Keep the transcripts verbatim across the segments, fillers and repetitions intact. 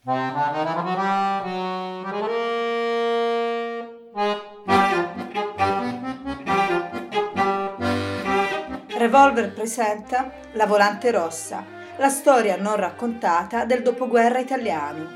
Revolver presenta La Volante Rossa, la storia non raccontata del dopoguerra italiano.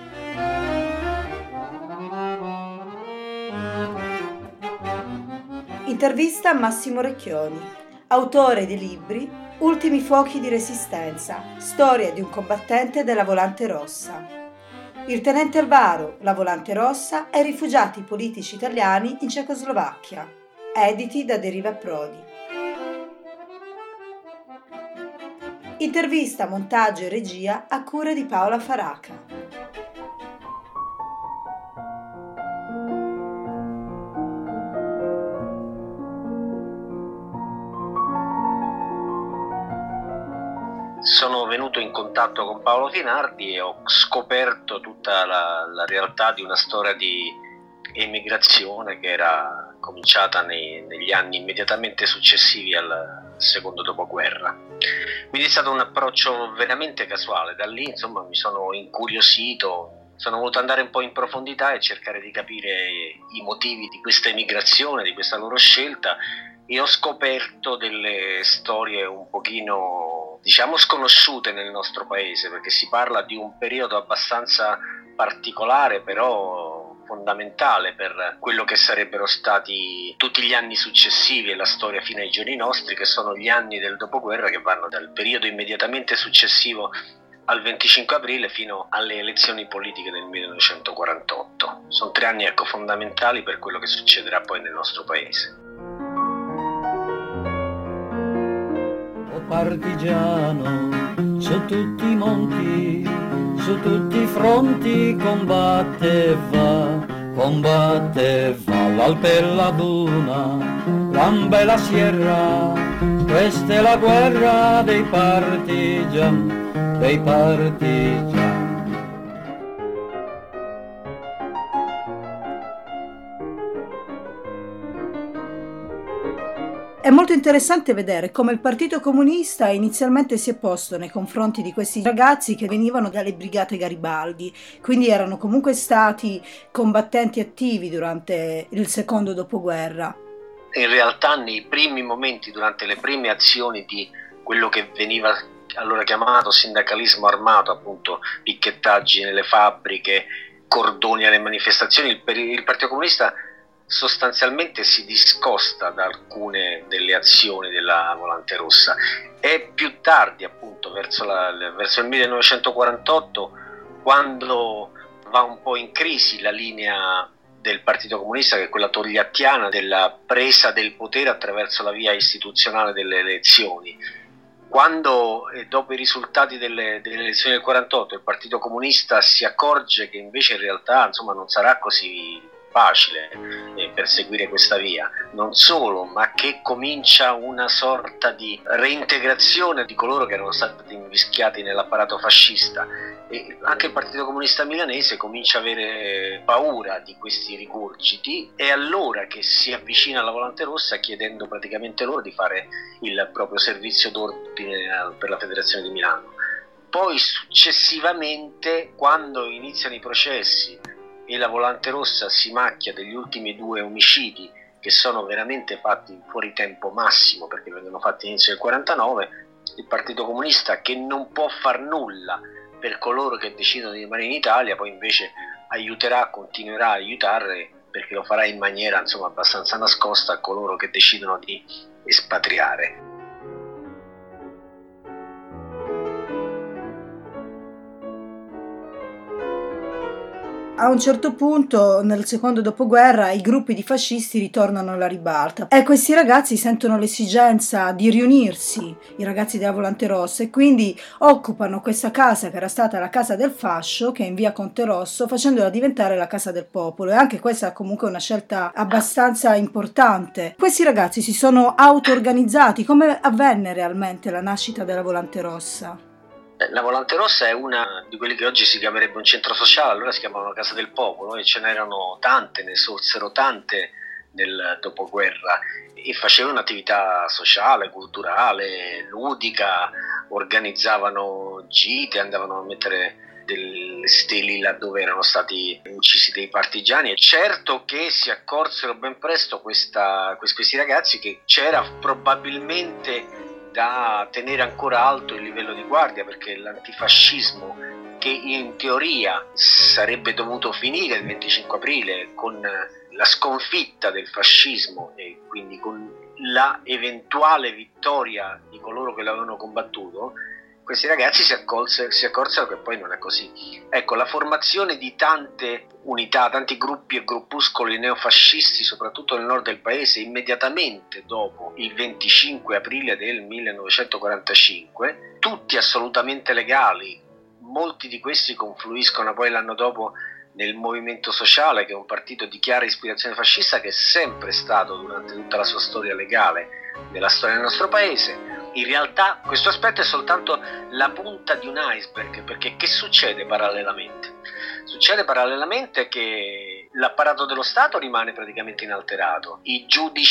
Intervista a Massimo Recchioni, autore dei libri Ultimi fuochi di resistenza, storia di un combattente della Volante Rossa. Il tenente Alvaro, la Volante Rossa e i rifugiati politici italiani in Cecoslovacchia, editi da Deriva Prodi. Intervista, montaggio e regia a cura di Paola Faraca. Sono venuto in contatto con Paolo Finardi e ho scoperto tutta la, la realtà di una storia di emigrazione che era cominciata nei, negli anni immediatamente successivi al secondo dopoguerra. Quindi è stato un approccio veramente casuale. Da lì, insomma, mi sono incuriosito, sono voluto andare un po' in profondità e cercare di capire i motivi di questa emigrazione, di questa loro scelta, e ho scoperto delle storie un pochino, diciamo, sconosciute nel nostro paese, perché si parla di un periodo abbastanza particolare, però fondamentale per quello che sarebbero stati tutti gli anni successivi e la storia fino ai giorni nostri, che sono gli anni del dopoguerra, che vanno dal periodo immediatamente successivo al venticinque aprile fino alle elezioni politiche del millenovecentoquarantotto. Sono tre anni, ecco, fondamentali per quello che succederà poi nel nostro paese. O partigiano, su tutti i monti, su tutti i fronti combatteva, combatteva l'Alpe e la Duna, l'Amba e la Sierra, questa è la guerra dei partigiani, dei partigiani. È molto interessante vedere come il Partito Comunista inizialmente si è posto nei confronti di questi ragazzi che venivano dalle brigate Garibaldi, quindi erano comunque stati combattenti attivi durante il secondo dopoguerra. In realtà nei primi momenti, durante le prime azioni di quello che veniva allora chiamato sindacalismo armato, appunto picchettaggi nelle fabbriche, cordoni alle manifestazioni, il, il Partito Comunista sostanzialmente si discosta da alcune delle azioni della Volante Rossa. È più tardi, appunto, verso, la, verso il millenovecentoquarantotto, quando va un po' in crisi la linea del Partito Comunista, che è quella togliattiana della presa del potere attraverso la via istituzionale delle elezioni. Quando, eh, dopo i risultati delle, delle elezioni del quarantotto, il Partito Comunista si accorge che invece in realtà, insomma, non sarà così facile eh, perseguire questa via, non solo, ma che comincia una sorta di reintegrazione di coloro che erano stati invischiati nell'apparato fascista, e anche il Partito Comunista milanese comincia a avere paura di questi rigurgiti, e allora che si avvicina alla Volante Rossa chiedendo praticamente loro di fare il proprio servizio d'ordine per la Federazione di Milano. Poi successivamente, quando iniziano i processi e la Volante Rossa si macchia degli ultimi due omicidi, che sono veramente fatti fuori tempo massimo perché vengono fatti all'inizio del quarantanove, il Partito Comunista, che non può far nulla per coloro che decidono di rimanere in Italia, poi invece aiuterà, continuerà a aiutare, perché lo farà in maniera, insomma, abbastanza nascosta, a coloro che decidono di espatriare. A un certo punto, nel secondo dopoguerra, i gruppi di fascisti ritornano alla ribalta e questi ragazzi sentono l'esigenza di riunirsi, i ragazzi della Volante Rossa, e quindi occupano questa casa che era stata la casa del fascio, che è in via Conte Rosso, facendola diventare la casa del popolo. E anche questa è comunque una scelta abbastanza importante. Questi ragazzi si sono auto-organizzati. Come avvenne realmente la nascita della Volante Rossa? La Volante Rossa è una di quelli che oggi si chiamerebbe un centro sociale, allora si chiamavano Casa del Popolo, e ce n'erano tante, ne sorsero tante nel dopoguerra, e facevano un'attività sociale, culturale, ludica, organizzavano gite, andavano a mettere delle steli laddove erano stati uccisi dei partigiani. E certo che si accorsero ben presto questa, questi ragazzi che c'era probabilmente da tenere ancora alto il livello di guardia, perché l'antifascismo, che in teoria sarebbe dovuto finire il venticinque aprile con la sconfitta del fascismo e quindi con la eventuale vittoria di coloro che l'avevano combattuto, questi ragazzi si, accolse, si accorsero che poi non è così. Ecco, la formazione di tante unità, tanti gruppi e gruppuscoli neofascisti, soprattutto nel nord del paese, immediatamente dopo il venticinque aprile del millenovecentoquarantacinque, tutti assolutamente legali. Molti di questi confluiscono poi l'anno dopo nel Movimento Sociale, che è un partito di chiara ispirazione fascista, che è sempre stato durante tutta la sua storia legale nella storia del nostro paese. In realtà questo aspetto è soltanto la punta di un iceberg, perché che succede parallelamente? Succede parallelamente che l'apparato dello Stato rimane praticamente inalterato, i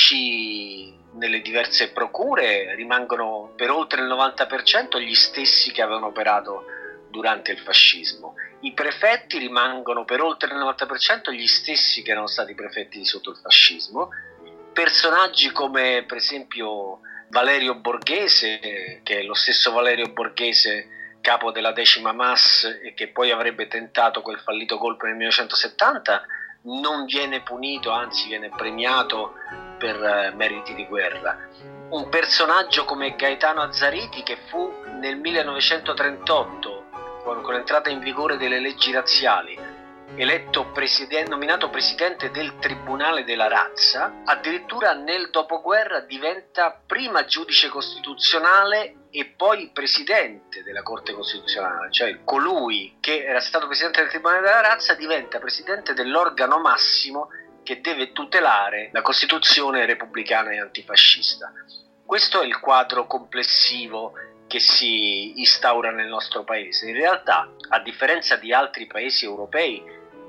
giudici nelle diverse procure rimangono per oltre il novanta per cento gli stessi che avevano operato durante il fascismo, i prefetti rimangono per oltre il novanta per cento gli stessi che erano stati prefetti sotto il fascismo, personaggi come per esempio Valerio Borghese, che è lo stesso Valerio Borghese, capo della decima M A S e che poi avrebbe tentato quel fallito colpo nel millenovecentosettanta, non viene punito, anzi viene premiato per eh, meriti di guerra. Un personaggio come Gaetano Azzariti, che fu nel millenovecentotrentotto, con, con l'entrata in vigore delle leggi razziali, eletto presidente, nominato presidente del Tribunale della Razza, addirittura nel dopoguerra diventa prima giudice costituzionale e poi presidente della Corte Costituzionale, cioè colui che era stato presidente del Tribunale della Razza diventa presidente dell'organo massimo che deve tutelare la Costituzione repubblicana e antifascista. Questo è il quadro complessivo che si instaura nel nostro paese. In realtà, a differenza di altri paesi europei,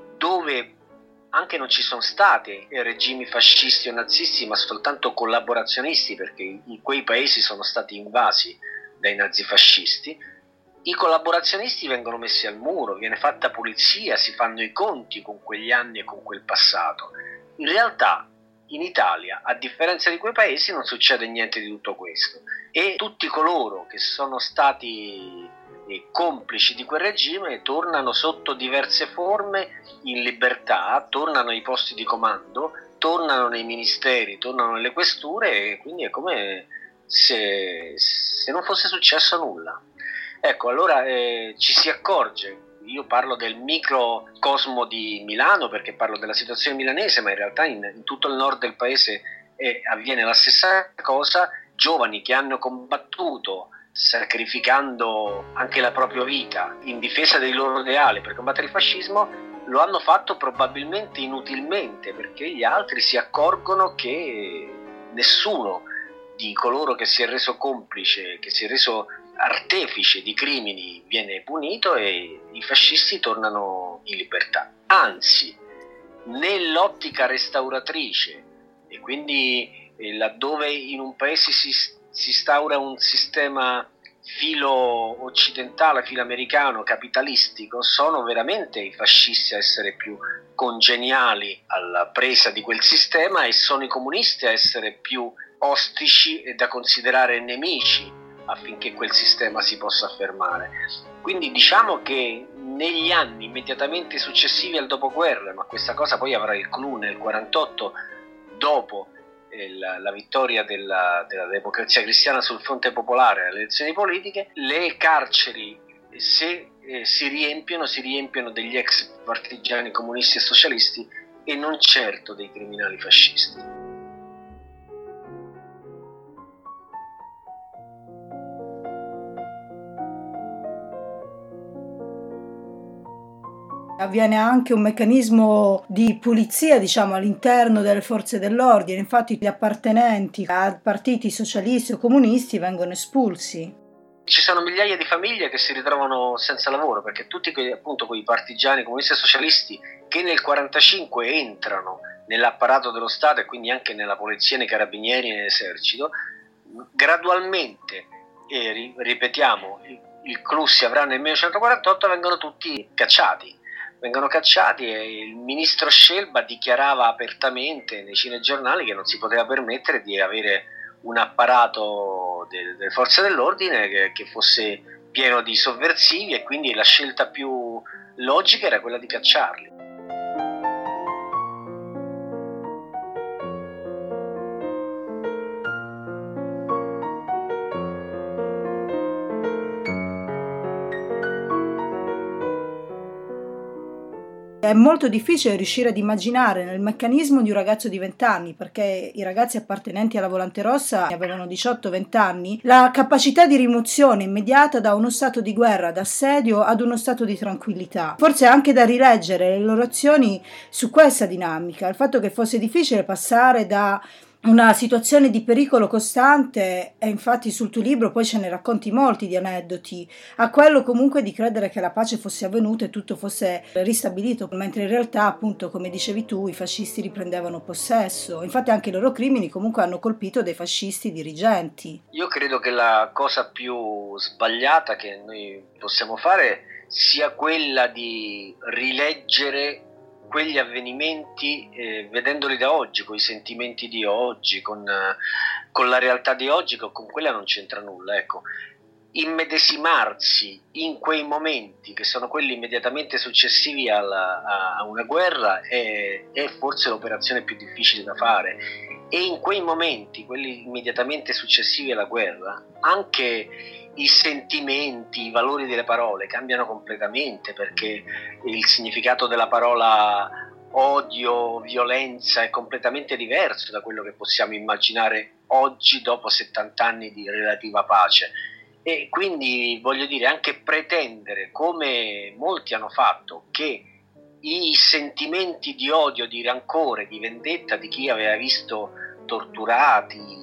dove anche non ci sono stati regimi fascisti o nazisti, ma soltanto collaborazionisti, perché in quei paesi sono stati invasi dai nazifascisti, i collaborazionisti vengono messi al muro, viene fatta pulizia, si fanno i conti con quegli anni e con quel passato. In realtà in Italia, a differenza di quei paesi, non succede niente di tutto questo, e tutti coloro che sono stati complici di quel regime tornano sotto diverse forme in libertà, tornano ai posti di comando, tornano nei ministeri, tornano nelle questure, e quindi è come se, se non fosse successo nulla. Ecco, allora eh, ci si accorge, io parlo del microcosmo di Milano perché parlo della situazione milanese, ma in realtà in, in tutto il nord del paese eh, avviene la stessa cosa. Giovani che hanno combattuto sacrificando anche la propria vita in difesa dei loro ideali per combattere il fascismo, lo hanno fatto probabilmente inutilmente, perché gli altri si accorgono che nessuno di coloro che si è reso complice, che si è reso artefice di crimini viene punito e i fascisti tornano in libertà. Anzi, nell'ottica restauratrice, e quindi eh, laddove in un paese si, si instaura un sistema filo occidentale, filo americano, capitalistico, sono veramente i fascisti a essere più congeniali alla presa di quel sistema e sono i comunisti a essere più ostici e da considerare nemici affinché quel sistema si possa affermare. Quindi diciamo che negli anni immediatamente successivi al dopoguerra, ma questa cosa poi avrà il clou nel quarantotto, dopo eh, la, la vittoria della, della democrazia cristiana sul fronte popolare alle elezioni politiche, le carceri se eh, si riempiono, si riempiono degli ex partigiani comunisti e socialisti e non certo dei criminali fascisti. Avviene anche un meccanismo di pulizia, diciamo, all'interno delle forze dell'ordine. Infatti gli appartenenti a partiti socialisti o comunisti vengono espulsi. Ci sono migliaia di famiglie che si ritrovano senza lavoro, perché tutti quei, appunto, quei partigiani comunisti e socialisti che nel quarantacinque entrano nell'apparato dello Stato e quindi anche nella polizia, nei carabinieri e nell'esercito, gradualmente e ri- ripetiamo, il, il clou si avrà nel millenovecentoquarantotto, vengono tutti cacciati. Vengono cacciati e il ministro Scelba dichiarava apertamente nei cinegiornali che non si poteva permettere di avere un apparato de- delle forze dell'ordine che, che fosse pieno di sovversivi, e quindi la scelta più logica era quella di cacciarli. È molto difficile riuscire ad immaginare nel meccanismo di un ragazzo di venti anni, perché i ragazzi appartenenti alla Volante Rossa avevano diciotto venti anni, la capacità di rimozione immediata da uno stato di guerra, d'assedio, ad uno stato di tranquillità. Forse anche da rileggere le loro azioni su questa dinamica, il fatto che fosse difficile passare da una situazione di pericolo costante, e infatti sul tuo libro poi ce ne racconti molti di aneddoti, a quello comunque di credere che la pace fosse avvenuta e tutto fosse ristabilito, mentre in realtà, appunto, come dicevi tu, i fascisti riprendevano possesso. Infatti anche i loro crimini comunque hanno colpito dei fascisti dirigenti. Io credo che la cosa più sbagliata che noi possiamo fare sia quella di rileggere quegli avvenimenti eh, vedendoli da oggi, con i sentimenti di oggi, con, eh, con la realtà di oggi, che con quella non c'entra nulla. Ecco, immedesimarsi in quei momenti che sono quelli immediatamente successivi alla, a una guerra è, è forse l'operazione più difficile da fare, e in quei momenti, quelli immediatamente successivi alla guerra, anche i sentimenti, i valori delle parole cambiano completamente, perché il significato della parola odio, violenza è completamente diverso da quello che possiamo immaginare oggi dopo settanta anni di relativa pace. E quindi voglio dire, anche pretendere, come molti hanno fatto, che i sentimenti di odio, di rancore, di vendetta di chi aveva visto torturati,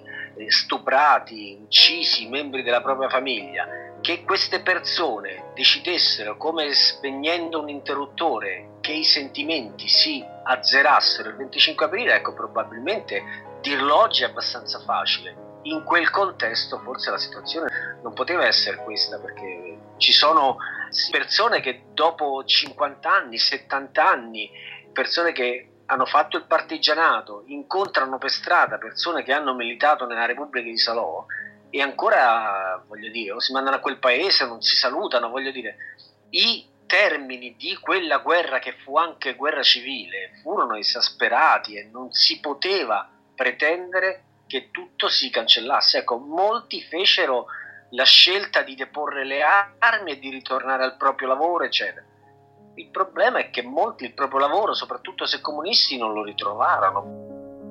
stuprati, uccisi membri della propria famiglia, che queste persone decidessero, come spegnendo un interruttore, che i sentimenti si azzerassero il venticinque aprile, ecco, probabilmente dirlo oggi è abbastanza facile. In quel contesto forse la situazione non poteva essere questa, perché ci sono persone che dopo cinquanta anni, settanta anni, persone che hanno fatto il partigianato, incontrano per strada persone che hanno militato nella Repubblica di Salò, e ancora, voglio dire, o si mandano a quel paese, non si salutano, voglio dire, i termini di quella guerra, che fu anche guerra civile, furono esasperati e non si poteva pretendere che tutto si cancellasse. Ecco, molti fecero la scelta di deporre le armi e di ritornare al proprio lavoro, eccetera. Il problema è che molti il proprio lavoro, soprattutto se comunisti, non lo ritrovarono.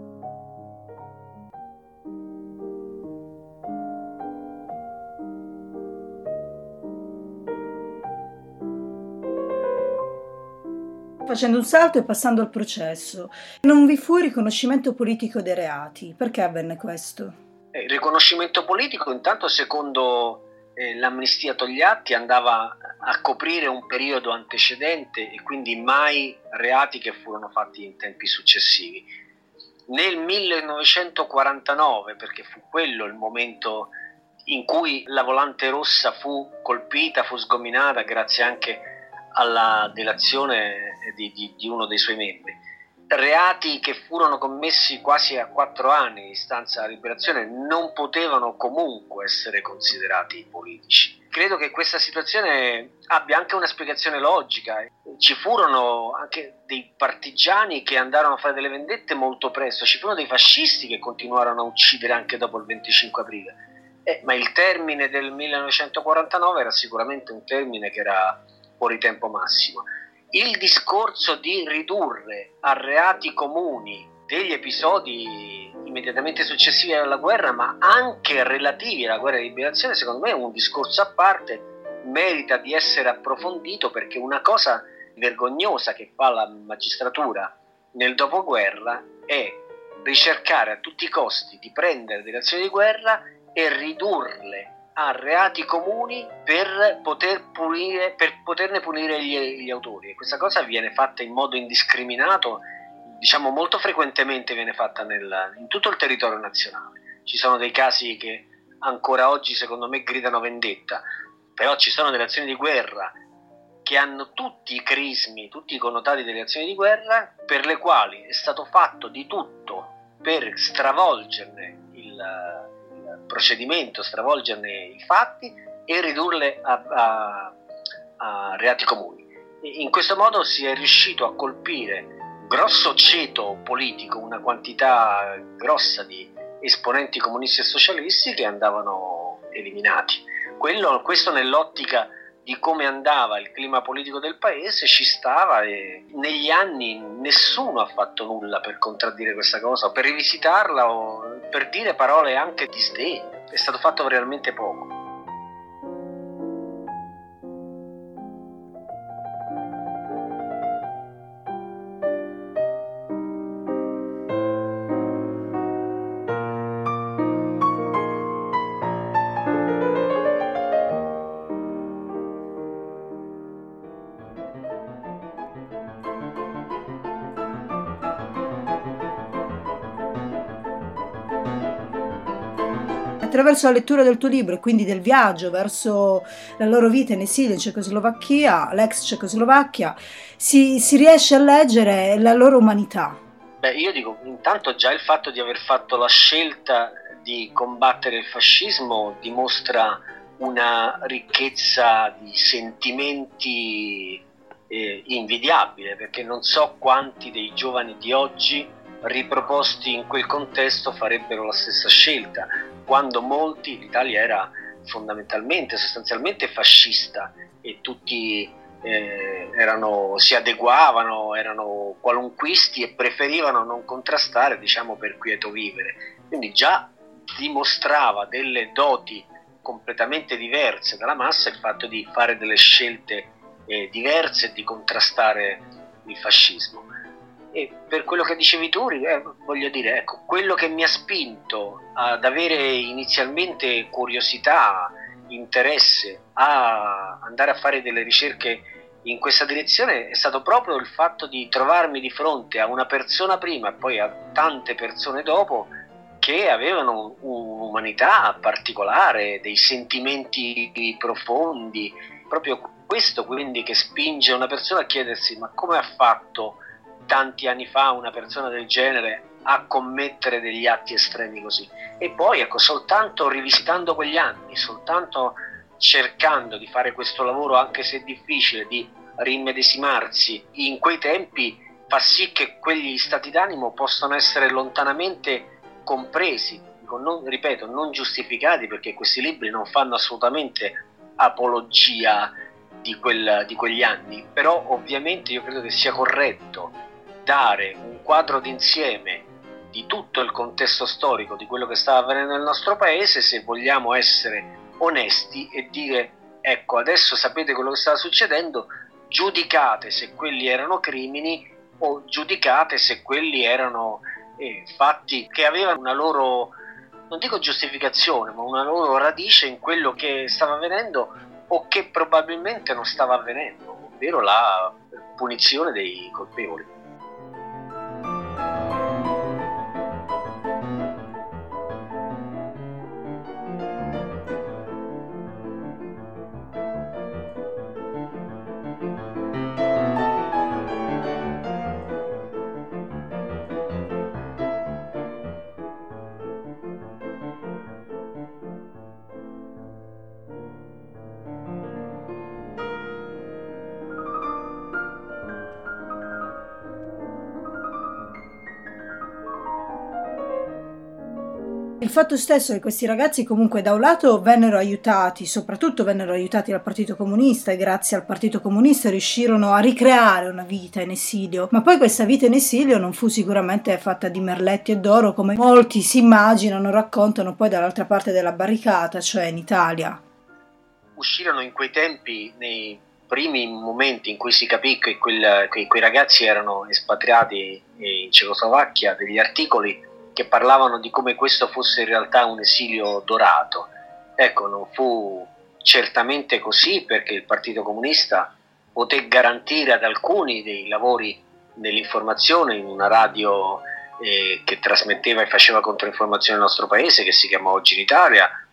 Facendo un salto e passando al processo, non vi fu il riconoscimento politico dei reati. Perché avvenne questo? Il riconoscimento politico, intanto, secondo eh, l'amnistia Togliatti, andava a coprire un periodo antecedente e quindi mai reati che furono fatti in tempi successivi. Nel millenovecentoquarantanove, perché fu quello il momento in cui la Volante Rossa fu colpita, fu sgominata, grazie anche alla delazione di, di, di uno dei suoi membri, reati che furono commessi quasi a quattro anni di distanza dalla liberazione non potevano comunque essere considerati politici. Credo che questa situazione abbia anche una spiegazione logica. Ci furono anche dei partigiani che andarono a fare delle vendette molto presto, ci furono dei fascisti che continuarono a uccidere anche dopo il venticinque aprile, eh, ma il termine del millenovecentoquarantanove era sicuramente un termine che era fuori tempo massimo. Il discorso di ridurre a reati comuni degli episodi immediatamente successivi alla guerra, ma anche relativi alla guerra di liberazione, secondo me è un discorso a parte, merita di essere approfondito, perché una cosa vergognosa che fa la magistratura nel dopoguerra è ricercare a tutti i costi di prendere delle azioni di guerra e ridurle a reati comuni per poter punire, per poterne punire gli, gli autori. E questa cosa viene fatta in modo indiscriminato, diciamo molto frequentemente viene fatta nel, in tutto il territorio nazionale. Ci sono dei casi che ancora oggi secondo me gridano vendetta, però ci sono delle azioni di guerra che hanno tutti i crismi, tutti i connotati delle azioni di guerra, per le quali è stato fatto di tutto per stravolgerne il, il procedimento, stravolgerne i fatti e ridurle a, a, a reati comuni. In questo modo si è riuscito a colpire un grosso ceto politico, una quantità grossa di esponenti comunisti e socialisti che andavano eliminati. Quello, questo nell'ottica di come andava il clima politico del paese ci stava, e negli anni nessuno ha fatto nulla per contraddire questa cosa, o per rivisitarla, o per dire parole anche di sdegno. È stato fatto realmente poco. Attraverso la lettura del tuo libro e quindi del viaggio verso la loro vita in esilio in Cecoslovacchia, l'ex Cecoslovacchia, si, si riesce a leggere la loro umanità. Beh, io dico, intanto già il fatto di aver fatto la scelta di combattere il fascismo dimostra una ricchezza di sentimenti eh, invidiabile, perché non so quanti dei giovani di oggi riproposti in quel contesto farebbero la stessa scelta, quando molti, l'Italia era fondamentalmente, sostanzialmente fascista, e tutti eh, erano, si adeguavano, erano qualunquisti e preferivano non contrastare, diciamo, per quieto vivere. Quindi già dimostrava delle doti completamente diverse dalla massa il fatto di fare delle scelte eh, diverse e di contrastare il fascismo. E per quello che dicevi tu, eh, voglio dire, ecco, quello che mi ha spinto ad avere inizialmente curiosità, interesse a andare a fare delle ricerche in questa direzione è stato proprio il fatto di trovarmi di fronte a una persona prima e poi a tante persone dopo che avevano un'umanità particolare, dei sentimenti profondi, proprio questo quindi che spinge una persona a chiedersi: ma come ha fatto tanti anni fa una persona del genere a commettere degli atti estremi così? E poi ecco, soltanto rivisitando quegli anni, soltanto cercando di fare questo lavoro, anche se difficile, di rimedesimarsi in quei tempi, fa sì che quegli stati d'animo possano essere lontanamente compresi, non, ripeto, non giustificati, perché questi libri non fanno assolutamente apologia di, quel, di quegli anni, però ovviamente io credo che sia corretto dare un quadro d'insieme di tutto il contesto storico di quello che stava avvenendo nel nostro paese, se vogliamo essere onesti e dire: ecco, adesso sapete quello che stava succedendo, giudicate se quelli erano crimini o giudicate se quelli erano eh, fatti che avevano una loro, non dico giustificazione, ma una loro radice in quello che stava avvenendo o che probabilmente non stava avvenendo, ovvero la punizione dei colpevoli. Il fatto stesso che questi ragazzi comunque da un lato vennero aiutati, soprattutto vennero aiutati dal Partito Comunista, e grazie al Partito Comunista riuscirono a ricreare una vita in esilio, ma poi questa vita in esilio non fu sicuramente fatta di merletti e d'oro come molti si immaginano, raccontano poi dall'altra parte della barricata, cioè in Italia. Uscirono in quei tempi, nei primi momenti in cui si capì che, quel, che quei ragazzi erano espatriati in Cecoslovacchia, degli articoli che parlavano di come questo fosse in realtà un esilio dorato. Ecco, non fu certamente così, perché il Partito Comunista poté garantire ad alcuni dei lavori dell'informazione in una radio eh, che trasmetteva e faceva controinformazione nel nostro paese, che si chiama Oggi in Italia,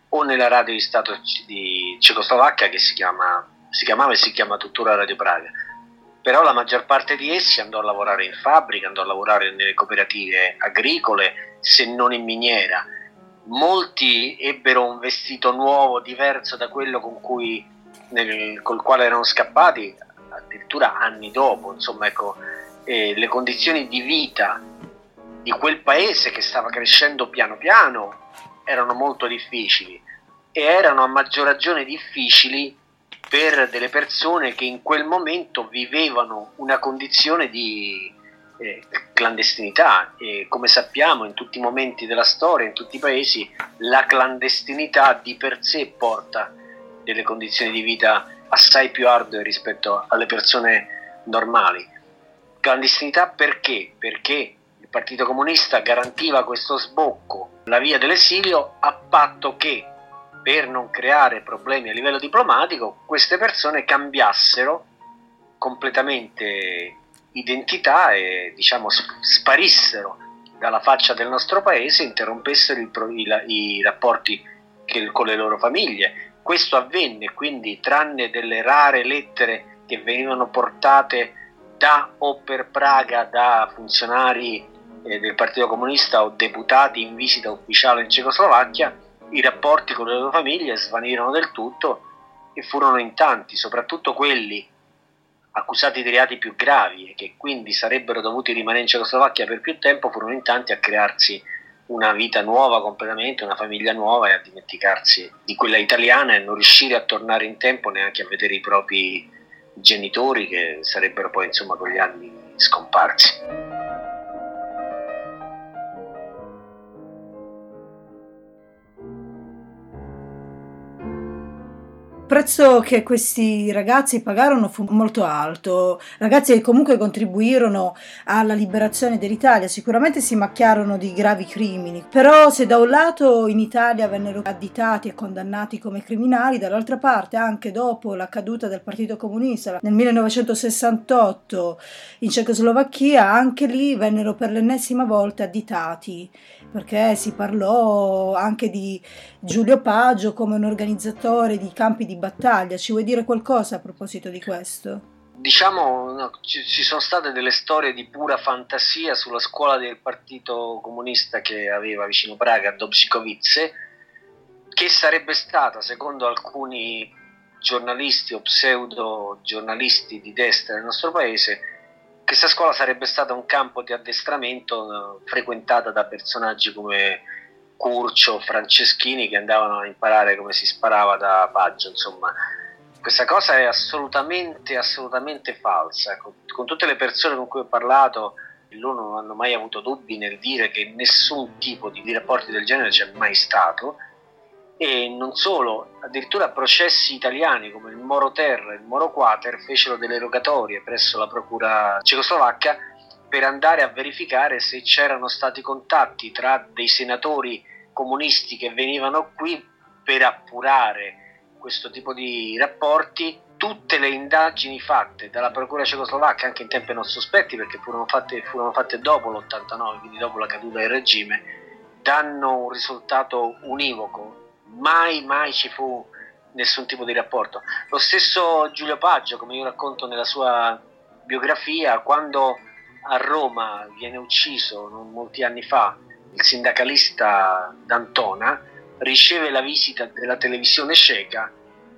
o nella radio di Stato di Cecoslovacchia, che si chiama si chiamava e si chiama tuttora Radio Praga. Però la maggior parte di essi andò a lavorare in fabbrica, andò a lavorare nelle cooperative agricole, se non in miniera. Molti ebbero un vestito nuovo, diverso da quello con cui, nel, col quale erano scappati, addirittura anni dopo. Insomma, ecco, eh, le condizioni di vita di quel paese che stava crescendo piano piano erano molto difficili, e erano a maggior ragione difficili per delle persone che in quel momento vivevano una condizione di eh, clandestinità. E come sappiamo, in tutti i momenti della storia, in tutti i paesi, la clandestinità di per sé porta delle condizioni di vita assai più ardue rispetto alle persone normali. Clandestinità perché? Perché il Partito Comunista garantiva questo sbocco, la via dell'esilio, a patto che, per non creare problemi a livello diplomatico, queste persone cambiassero completamente identità e, diciamo, sparissero dalla faccia del nostro paese, interrompessero i, i, i rapporti che, con le loro famiglie. Questo avvenne, quindi, tranne delle rare lettere che venivano portate da o per Praga da funzionari eh, del Partito Comunista o deputati in visita ufficiale in Cecoslovacchia, i rapporti con le loro famiglie svanirono del tutto, e furono in tanti, soprattutto quelli accusati di reati più gravi e che quindi sarebbero dovuti rimanere in Cecoslovacchia per più tempo, furono in tanti a crearsi una vita nuova completamente, una famiglia nuova, e a dimenticarsi di quella italiana e non riuscire a tornare in tempo neanche a vedere i propri genitori, che sarebbero poi, insomma, con gli anni scomparsi. Il prezzo che questi ragazzi pagarono fu molto alto, ragazzi che comunque contribuirono alla liberazione dell'Italia, sicuramente si macchiarono di gravi crimini, però se da un lato in Italia vennero additati e condannati come criminali, dall'altra parte, anche dopo la caduta del Partito Comunista nel millenovecentosessantotto in Cecoslovacchia, anche lì vennero per l'ennesima volta additati, perché si parlò anche di Giulio Paggio come un organizzatore di campi di battaglia. Ci vuoi dire qualcosa a proposito di questo? Diciamo, no, ci, ci sono state delle storie di pura fantasia sulla scuola del Partito Comunista che aveva vicino Praga, Dobšikovice, che sarebbe stata, secondo alcuni giornalisti o pseudo giornalisti di destra del nostro paese, questa scuola sarebbe stata un campo di addestramento eh, frequentata da personaggi come Curcio, Franceschini, che andavano a imparare come si sparava da Baggio. Insomma, questa cosa è assolutamente, assolutamente falsa. Con, con tutte le persone con cui ho parlato, loro non hanno mai avuto dubbi nel dire che nessun tipo di, di rapporti del genere c'è mai stato, e non solo, addirittura processi italiani come il Moro Terra e il Moro Quater fecero delle rogatorie presso la procura cecoslovacca per andare a verificare se c'erano stati contatti tra dei senatori comunisti che venivano qui per appurare questo tipo di rapporti. Tutte le indagini fatte dalla procura cecoslovacca, anche in tempi non sospetti, perché furono fatte, furono fatte dopo l'ottantanove, quindi dopo la caduta del regime, danno un risultato univoco. Mai, mai ci fu nessun tipo di rapporto. Lo stesso Giulio Paggio, come io racconto nella sua biografia, quando a Roma viene ucciso non molti anni fa il sindacalista D'Antona, riceve la visita della televisione ceca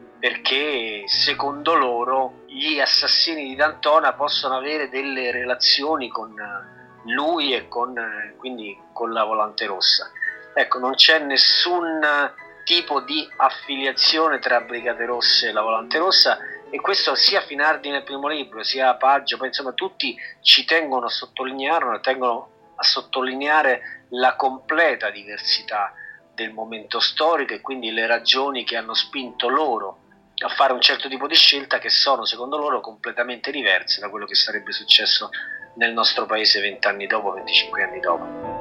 perché secondo loro gli assassini di D'Antona possono avere delle relazioni con lui e con, quindi con la Volante Rossa. Ecco, non c'è nessun tipo di affiliazione tra Brigate Rosse e la Volante Rossa, e questo sia Finardi nel primo libro, sia Paggio, poi insomma tutti ci tengono a sottolinearlo, tengono a sottolineare la completa diversità del momento storico e quindi le ragioni che hanno spinto loro a fare un certo tipo di scelta, che sono secondo loro completamente diverse da quello che sarebbe successo nel nostro paese vent'anni dopo, venticinque anni dopo.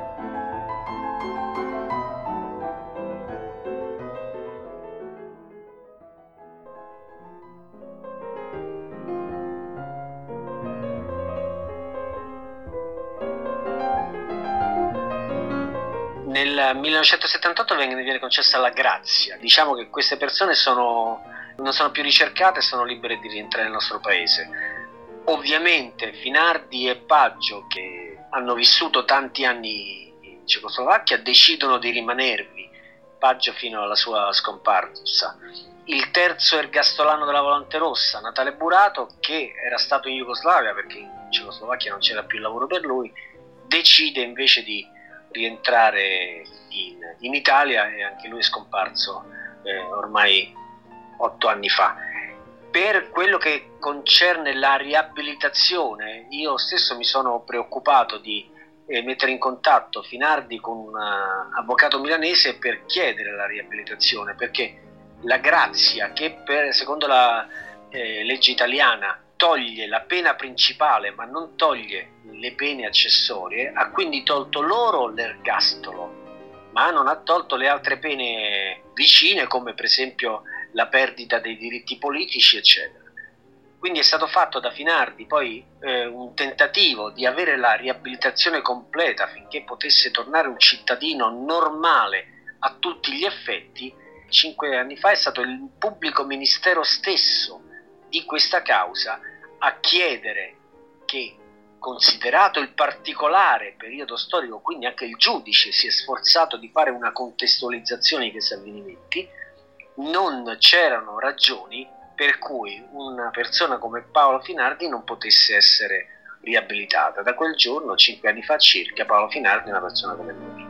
Nel millenovecentosettantotto viene, viene concessa la grazia. Diciamo che queste persone sono, non sono più ricercate e sono libere di rientrare nel nostro paese. Ovviamente Finardi e Paggio, che hanno vissuto tanti anni in Cecoslovacchia, decidono di rimanervi, Paggio fino alla sua scomparsa. Il terzo ergastolano della Volante Rossa, Natale Burato, che era stato in Jugoslavia perché in Cecoslovacchia non c'era più lavoro per lui, decide invece di rientrare in, in Italia, e anche lui è scomparso eh, ormai otto anni fa. Per quello che concerne la riabilitazione, io stesso mi sono preoccupato di eh, mettere in contatto Finardi con un uh, avvocato milanese per chiedere la riabilitazione, perché la grazia, che per, secondo la eh, legge italiana toglie la pena principale ma non toglie le pene accessorie, ha quindi tolto loro l'ergastolo, ma non ha tolto le altre pene vicine, come per esempio la perdita dei diritti politici, eccetera. Quindi è stato fatto da Finardi poi eh, un tentativo di avere la riabilitazione completa affinché potesse tornare un cittadino normale a tutti gli effetti. Cinque anni fa è stato il pubblico ministero stesso di questa causa a chiedere che, considerato il particolare periodo storico, quindi anche il giudice si è sforzato di fare una contestualizzazione di questi avvenimenti, non c'erano ragioni per cui una persona come Paolo Finardi non potesse essere riabilitata. Da quel giorno, cinque anni fa circa, Paolo Finardi è una persona come noi.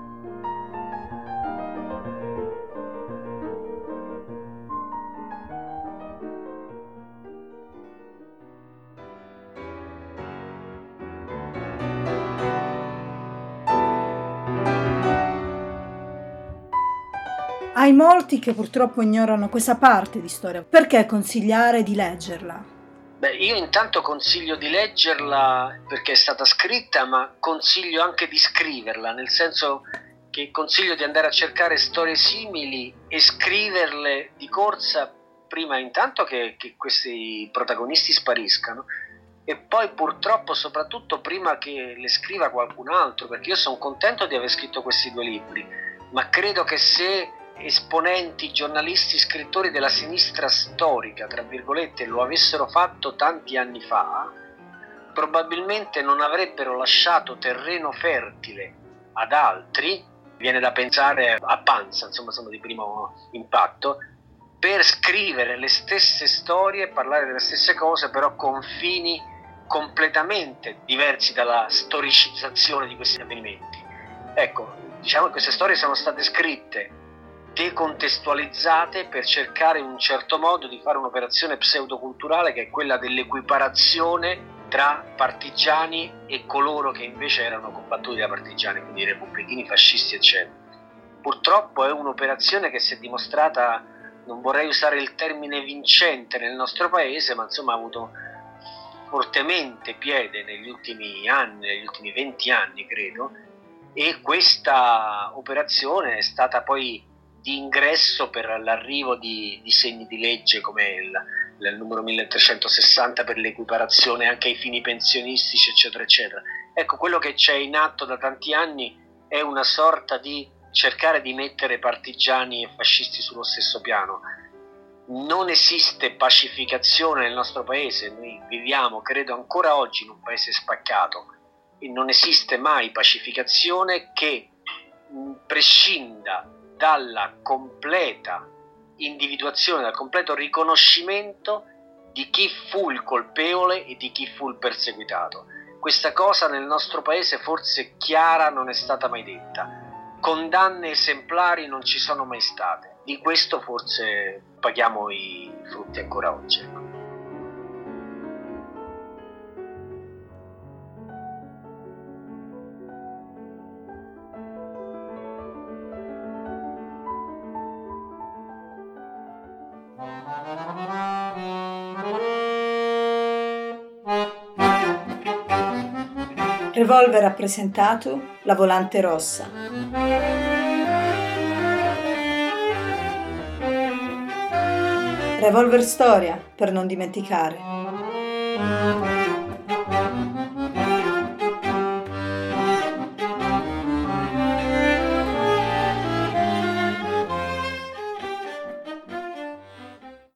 Hai molti che purtroppo ignorano questa parte di storia. Perché consigliare di leggerla? Beh, io intanto consiglio di leggerla perché è stata scritta, ma consiglio anche di scriverla, nel senso che consiglio di andare a cercare storie simili e scriverle di corsa, prima intanto che, che questi protagonisti spariscano, e poi purtroppo soprattutto prima che le scriva qualcun altro, perché io sono contento di aver scritto questi due libri, ma credo che se esponenti, giornalisti, scrittori della sinistra storica, tra virgolette, lo avessero fatto tanti anni fa, probabilmente non avrebbero lasciato terreno fertile ad altri, viene da pensare a Panza, insomma, sono di primo impatto, per scrivere le stesse storie, parlare delle stesse cose, però con fini completamente diversi dalla storicizzazione di questi avvenimenti. Ecco, diciamo che queste storie sono state scritte decontestualizzate per cercare in un certo modo di fare un'operazione pseudoculturale, che è quella dell'equiparazione tra partigiani e coloro che invece erano combattuti da partigiani, quindi i repubblichini, fascisti, eccetera. Purtroppo è un'operazione che si è dimostrata, non vorrei usare il termine vincente nel nostro paese, ma insomma ha avuto fortemente piede negli ultimi anni, negli ultimi venti anni credo, e questa operazione è stata poi di ingresso per l'arrivo di disegni di legge come il, il numero milletrecentosessanta per l'equiparazione anche ai fini pensionistici, eccetera eccetera. Ecco, quello che c'è in atto da tanti anni è una sorta di cercare di mettere partigiani e fascisti sullo stesso piano. Non esiste pacificazione nel nostro paese, noi viviamo credo ancora oggi in un paese spaccato e non esiste mai pacificazione che prescinda dalla completa individuazione, dal completo riconoscimento di chi fu il colpevole e di chi fu il perseguitato. Questa cosa nel nostro paese forse chiara non è stata mai detta. Condanne esemplari non ci sono mai state. Di questo forse paghiamo i frutti ancora oggi. Ecco. Revolver ha presentato La Volante Rossa. Revolver Storia, per non dimenticare.